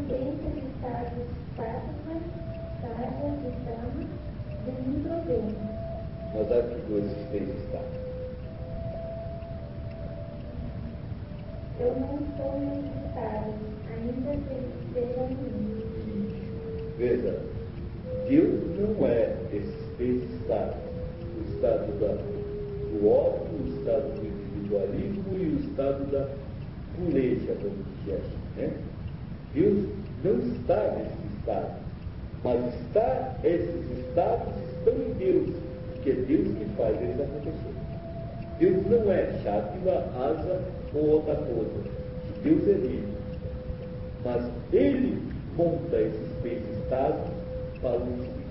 ausência de estados pátrimas, sábias e damas, de mim provém. Mas aqui do existência está. Eu não sou nesse estado, ainda que ele esteja em mim. Veja, Deus não é esse estado. O estado do ódio, o estado do individualismo e o estado da pureza, vamos dizer assim, né? Deus não está nesse estado, mas esses estados estão em Deus, porque é Deus que faz eles acontecer. Deus não é Shátila, asa ou outra coisa. Deus é livre, mas Ele monta esses estados para o espírito.